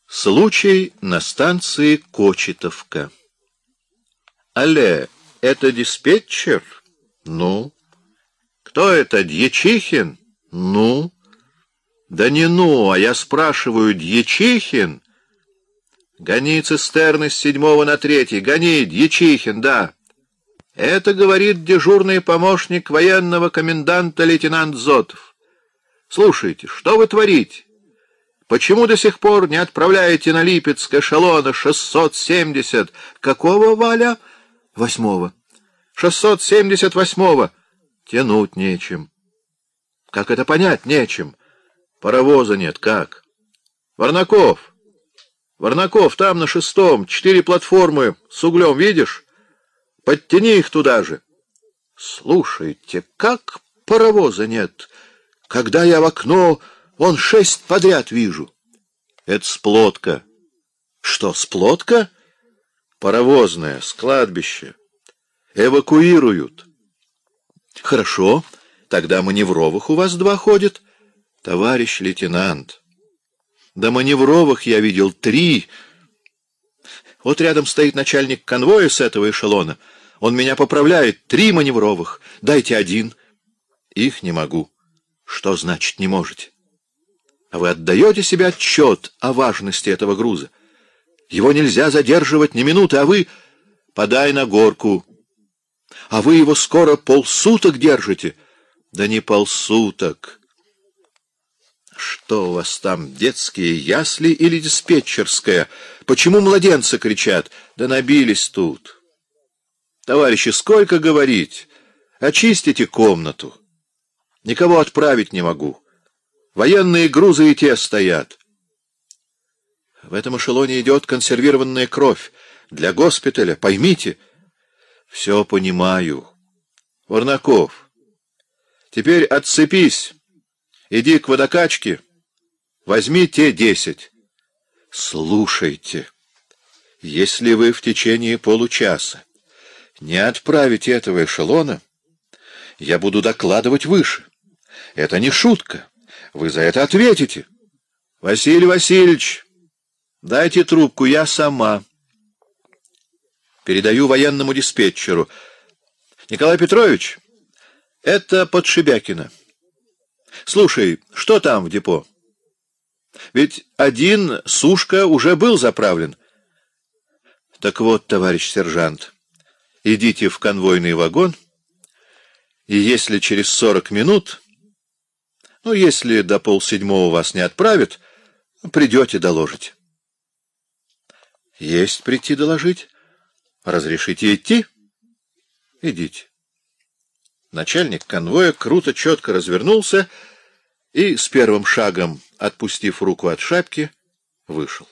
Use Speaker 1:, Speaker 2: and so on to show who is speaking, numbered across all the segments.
Speaker 1: Случай на станции Кочетовка. Алле, это диспетчер? Ну. Кто это, Дьячихин? Ну. Да не ну, а я спрашиваю, Дьячихин? Гони цистерны с 7-го на 3-й, гони, Дьячихин, да. Это, говорит дежурный помощник военного коменданта лейтенант Зотов. Слушайте, что вы творите? Почему до сих пор не отправляете на Липецк эшелона 670? Какого, Валя? 8-го. 678-го. Тянуть нечем. Как это понять нечем? Паровоза нет, как? Варнаков, там на 6-м 4 платформы с углем, видишь? Подтяни их туда же. Слушайте, как паровоза нет? Когда я в окно... Вон 6 подряд вижу. Это сплотка. Что, сплотка? Паровозная, с кладбища. Эвакуируют. Хорошо, тогда маневровых у вас 2 ходят. Товарищ лейтенант, да маневровых я видел 3. Вот рядом стоит начальник конвоя с этого эшелона. Он меня поправляет. 3 маневровых. Дайте 1. Их не могу. Что значит не можете? А вы отдаете себе отчет о важности этого груза? Его нельзя задерживать ни минуты, а вы... Подай на горку. А вы его скоро полсуток держите. Да не полсуток. Что у вас там, детские ясли или диспетчерская? Почему младенцы кричат? Да набились тут. Товарищи, сколько говорить? Очистите комнату. Никого отправить не могу. Военные грузы и те стоят. В этом эшелоне идет консервированная кровь. Для госпиталя, поймите. Все понимаю. Варнаков, теперь отцепись. Иди к водокачке. Возьми те 10. Слушайте, если вы в течение получаса не отправите этого эшелона, я буду докладывать выше. Это не шутка. Вы за это ответите. Василий Васильевич, дайте трубку, я сама. Передаю военному диспетчеру. Николай Петрович, это Подшибякина. Слушай, что там в депо? Ведь 1 сушка уже был заправлен. Так вот, товарищ сержант, идите в конвойный вагон, и если через 40 минут... Ну, если до 6:30 вас не отправят, придете доложить. Есть прийти доложить. Разрешите идти? Идите. Начальник конвоя круто, четко развернулся и с первым шагом, отпустив руку от шапки, вышел.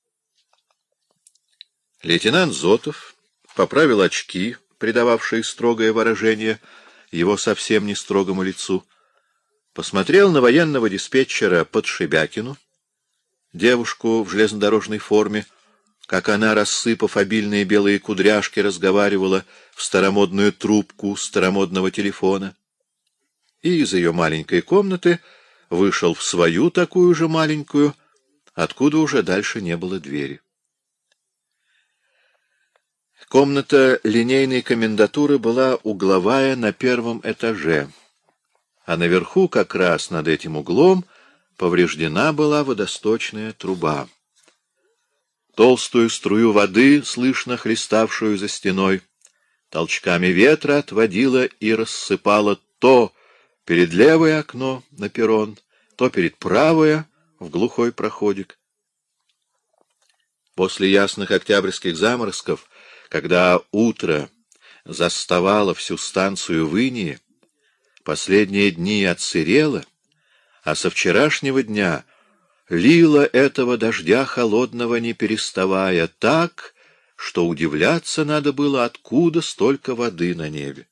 Speaker 1: Лейтенант Зотов поправил очки, придававшие строгое выражение его совсем не строгому лицу, посмотрел на военного диспетчера Подшибякину, девушку в железнодорожной форме, как она, рассыпав обильные белые кудряшки, разговаривала в старомодную трубку старомодного телефона, и из ее маленькой комнаты вышел в свою такую же маленькую, откуда уже дальше не было двери. Комната линейной комендатуры была угловая на 1-м этаже, а наверху, как раз над этим углом, повреждена была водосточная труба. Толстую струю воды, слышно хлеставшую за стеной, толчками ветра отводила и рассыпала то перед левое окно на перрон, то перед правое в глухой проходик. После ясных октябрьских заморозков, когда утро заставало всю станцию в инее, последние дни отсырело, а со вчерашнего дня лило этого дождя холодного не переставая так, что удивляться надо было, откуда столько воды на небе.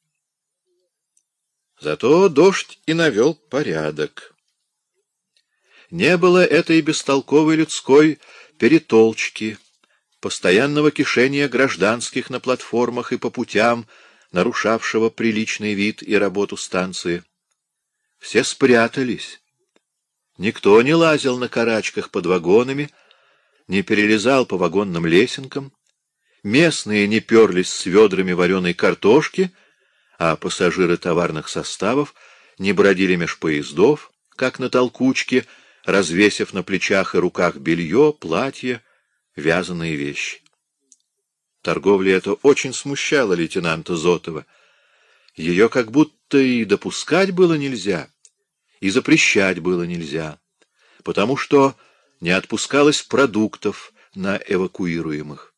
Speaker 1: Зато дождь и навел порядок. Не было этой бестолковой людской перетолчки, постоянного кишения гражданских на платформах и по путям, нарушавшего приличный вид и работу станции. Все спрятались. Никто не лазил на карачках под вагонами, не перелезал по вагонным лесенкам, местные не перлись с ведрами вареной картошки, а пассажиры товарных составов не бродили меж поездов, как на толкучке, развесив на плечах и руках белье, платье, вязаные вещи. Торговля эта очень смущала лейтенанта Зотова. Ее как будто и допускать было нельзя, и запрещать было нельзя, потому что не отпускалось продуктов на эвакуируемых.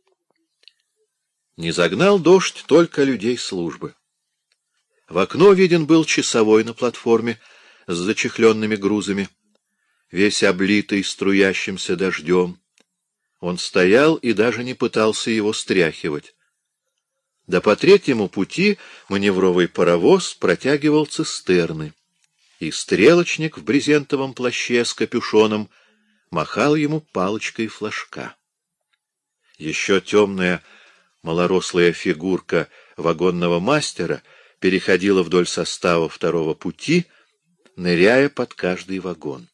Speaker 1: Не загнал дождь только людей службы. В окно виден был часовой на платформе с зачехленными грузами, весь облитый струящимся дождем. Он стоял и даже не пытался его стряхивать. Да по третьему пути маневровый паровоз протягивал цистерны, и стрелочник в брезентовом плаще с капюшоном махал ему палочкой флажка. Еще темная малорослая фигурка вагонного мастера переходила вдоль состава второго пути, ныряя под каждый вагон.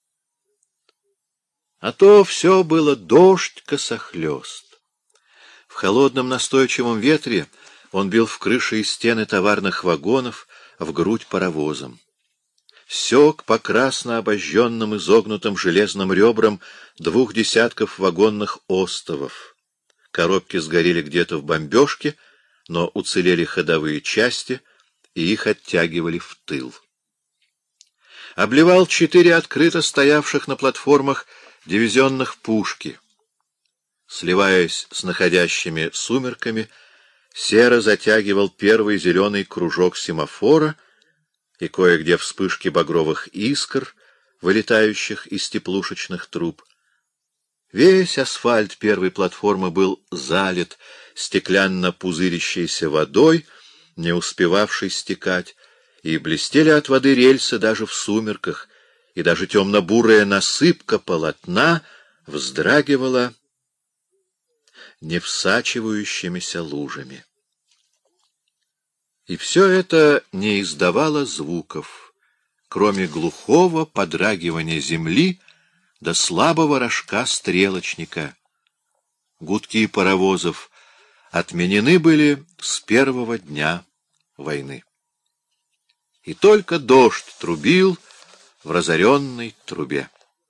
Speaker 1: А то все было дождь косохлёст. В холодном настойчивом ветре он бил в крыши и стены товарных вагонов, в грудь паровозом. Сёк по красно обожженным изогнутым железным ребрам 2 десятков вагонных остовов. Коробки сгорели где-то в бомбежке, но уцелели ходовые части, и их оттягивали в тыл. Обливал 4 открыто стоявших на платформах дивизионных пушки. Сливаясь с находящими сумерками, серо затягивал первый зеленый кружок семафора, и кое-где вспышки багровых искр, вылетающих из теплушечных труб. Весь асфальт первой платформы был залит стеклянно пузырящейся водой, не успевавшей стекать, и блестели от воды рельсы даже в сумерках, и даже темно-бурая насыпка полотна вздрагивала невсачивающимися лужами. И все это не издавало звуков, кроме глухого подрагивания земли до слабого рожка стрелочника. Гудки паровозов отменены были с первого дня войны. И только дождь трубил в разоренной трубе.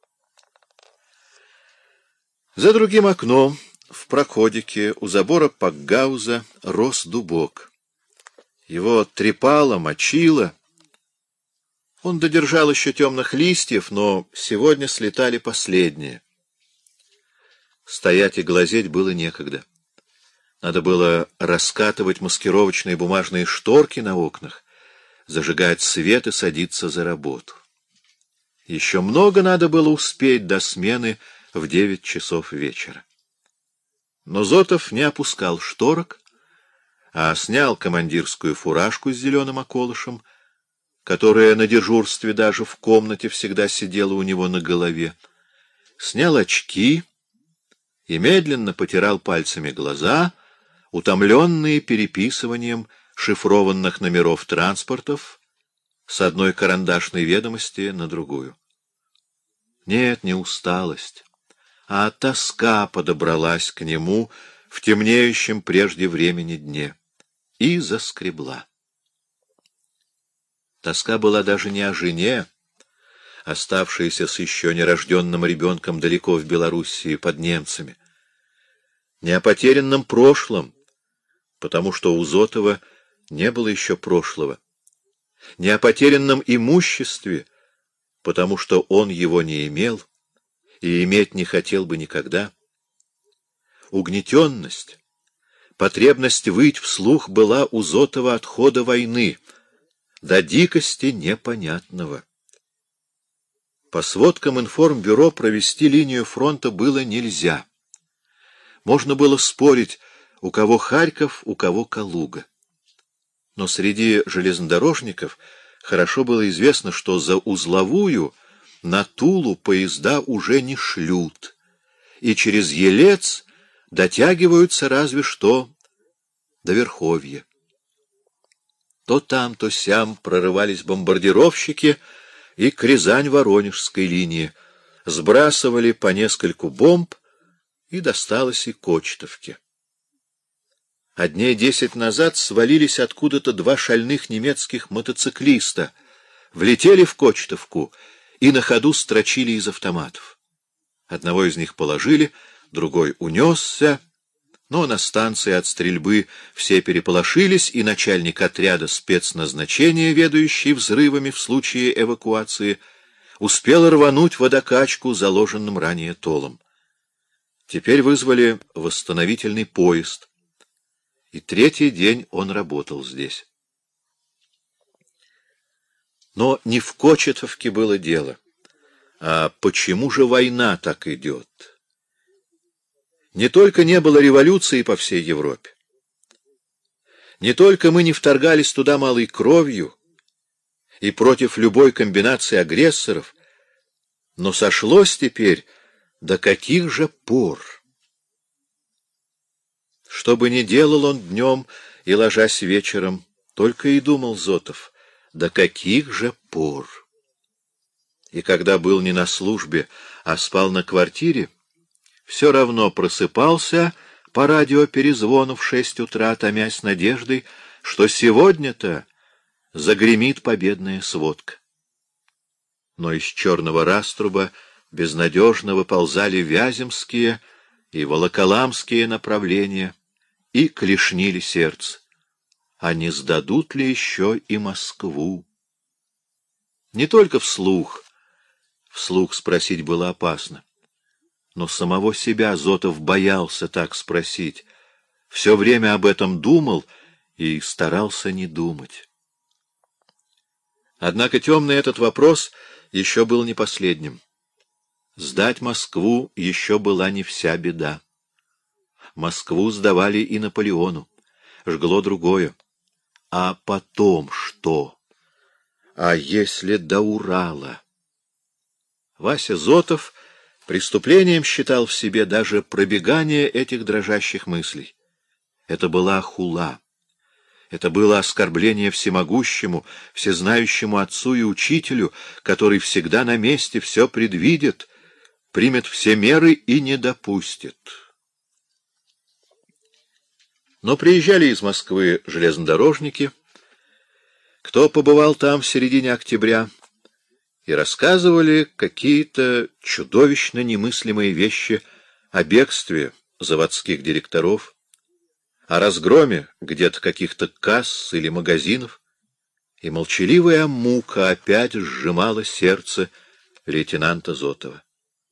Speaker 1: За другим окном, в проходике у забора Пакгауза, рос дубок. Его трепало, мочило. Он додержал еще темных листьев, но сегодня слетали последние. Стоять и глазеть было некогда. Надо было раскатывать маскировочные бумажные шторки на окнах, зажигать свет и садиться за работу. Еще много надо было успеть до смены в 9 часов вечера. Но Зотов не опускал шторок, а снял командирскую фуражку с зеленым околышем, которая на дежурстве даже в комнате всегда сидела у него на голове, снял очки и медленно потирал пальцами глаза, утомленные переписыванием шифрованных номеров транспортов с одной карандашной ведомости на другую. Нет, не усталость, а тоска подобралась к нему в темнеющем прежде времени дне и заскребла. Тоска была даже не о жене, оставшейся с еще нерожденным ребенком далеко в Белоруссии под немцами, не о потерянном прошлом, потому что у Зотова не было еще прошлого, не о потерянном имуществе, потому что он его не имел и иметь не хотел бы никогда. Угнетенность, потребность выть вслух была у Зотова от хода войны, до дикости непонятного. По сводкам информбюро провести линию фронта было нельзя. Можно было спорить, у кого Харьков, у кого Калуга. Но среди железнодорожников хорошо было известно, что за узловую на Тулу поезда уже не шлют, и через Елец дотягиваются разве что до Верховья. То там, то сям прорывались бомбардировщики и к Рязань-Воронежской линии, сбрасывали по нескольку бомб, и досталось и Кочетовке. А дней 10 назад свалились откуда-то 2 шальных немецких мотоциклиста, влетели в Кочетовку и на ходу строчили из автоматов. Одного из них положили, другой унесся, но на станции от стрельбы все переполошились, и начальник отряда спецназначения, ведающий взрывами в случае эвакуации, успел рвануть водокачку заложенным ранее толом. Теперь вызвали восстановительный поезд, и 3-й день он работал здесь. Но не в Кочетовке было дело. А почему же война так идет? Не только не было революции по всей Европе, не только мы не вторгались туда малой кровью и против любой комбинации агрессоров, но сошлось теперь до каких же пор? Что бы ни делал он днем и ложась вечером, только и думал Зотов, до каких же пор? И когда был не на службе, а спал на квартире, все равно просыпался по радиоперезвону в 6 утра, томясь надеждой, что сегодня-то загремит победная сводка. Но из черного раструба безнадежно выползали вяземские и волоколамские направления и клешнили сердце. А не сдадут ли еще и Москву? Не только вслух спросить было опасно. Но самого себя Зотов боялся так спросить. Все время об этом думал и старался не думать. Однако темный этот вопрос еще был не последним. Сдать Москву еще была не вся беда. Москву сдавали и Наполеону. Жгло другое. А потом что? А если до Урала? Вася Зотов преступлением считал в себе даже пробегание этих дрожащих мыслей. Это была хула. Это было оскорбление всемогущему, всезнающему отцу и учителю, который всегда на месте, все предвидит, примет все меры и не допустит. Но приезжали из Москвы железнодорожники, кто побывал там в середине октября, и рассказывали какие-то чудовищно немыслимые вещи о бегстве заводских директоров, о разгроме где-то каких-то касс или магазинов, и молчаливая мука опять сжимала сердце лейтенанта Зотова.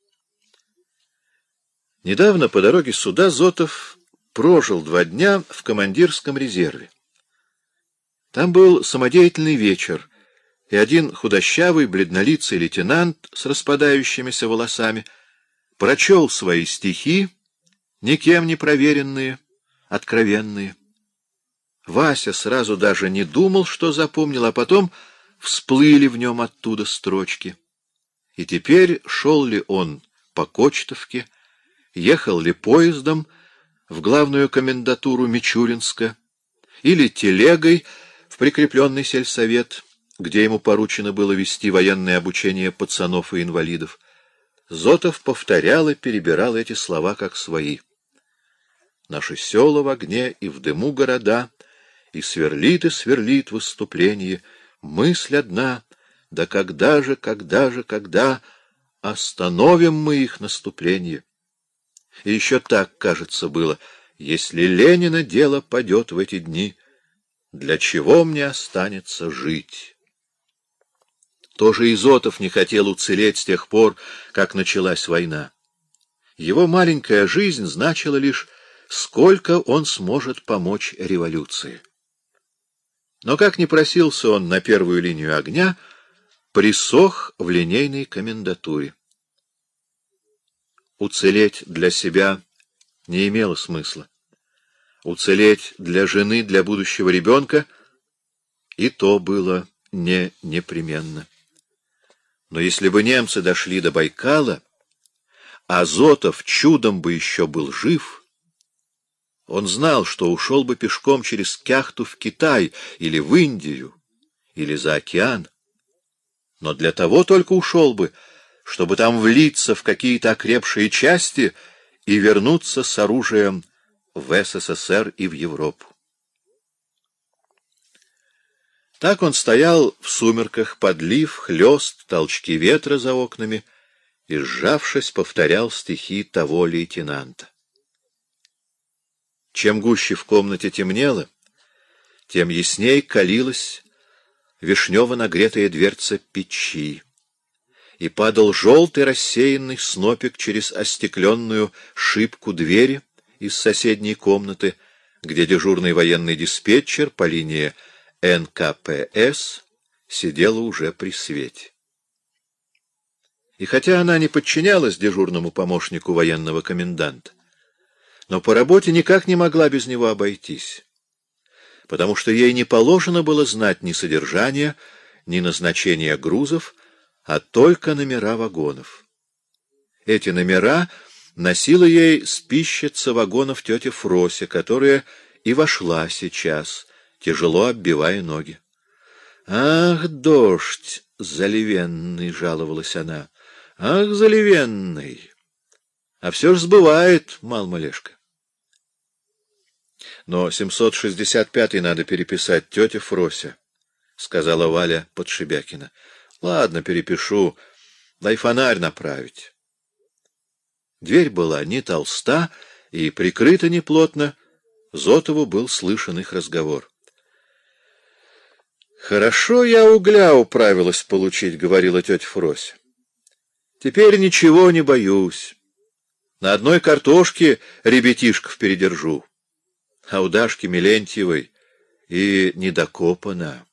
Speaker 1: Недавно по дороге сюда Зотов прожил 2 дня в командирском резерве. Там был самодеятельный вечер, и один худощавый, бледнолицый лейтенант с распадающимися волосами прочел свои стихи, никем не проверенные, откровенные. Вася сразу даже не думал, что запомнил, а потом всплыли в нем оттуда строчки. И теперь шел ли он по Кочетовке, ехал ли поездом в главную комендатуру Мичуринска или телегой в прикрепленный сельсовет, где ему поручено было вести военное обучение пацанов и инвалидов, Зотов повторял и перебирал эти слова как свои. Наши села в огне и в дыму города, и сверлит в выступлении мысль одна, да когда же, когда остановим мы их наступление? И еще так, кажется, было: если Ленина дело падет в эти дни, для чего мне останется жить? Тоже и Зотов не хотел уцелеть с тех пор, как началась война. Его маленькая жизнь значила лишь, сколько он сможет помочь революции. Но как ни просился он на первую линию огня, присох в линейной комендатуре. Уцелеть для себя не имело смысла. Уцелеть для жены, для будущего ребенка — и то было не непременно. Но если бы немцы дошли до Байкала, а Зотов чудом бы еще был жив, он знал, что ушел бы пешком через Кяхту в Китай или в Индию, или за океан. Но для того только ушел бы, чтобы там влиться в какие-то окрепшие части и вернуться с оружием в СССР и в Европу. Так он стоял в сумерках, подлив, хлёст, толчки ветра за окнами и, сжавшись, повторял стихи того лейтенанта. Чем гуще в комнате темнело, тем ясней калилась вишнево нагретая дверца печи, и падал желтый рассеянный снопик через остекленную шибку двери из соседней комнаты, где дежурный военный диспетчер по линии НКПС сидела уже при свете. И хотя она не подчинялась дежурному помощнику военного коменданта, но по работе никак не могла без него обойтись, потому что ей не положено было знать ни содержания, ни назначения грузов, а только номера вагонов. Эти номера носила ей спищица вагонов тетя Фрося, которая и вошла сейчас, тяжело оббивая ноги. «Ах, дождь заливенный!» — жаловалась она. «Ах, заливенный! А все ж сбывает, мал-малешка». «Но 765-й надо переписать, тетя Фрося», — сказала Валя Подшибякина. «Ладно, перепишу. Дай фонарь направить». Дверь была не толста и прикрыта неплотно. Зотову был слышен их разговор. «Хорошо я угля управилась получить», — говорила тетя Фрося. «Теперь ничего не боюсь. На одной картошке ребятишков передержу. А у Дашки Мелентьевой и недокопано».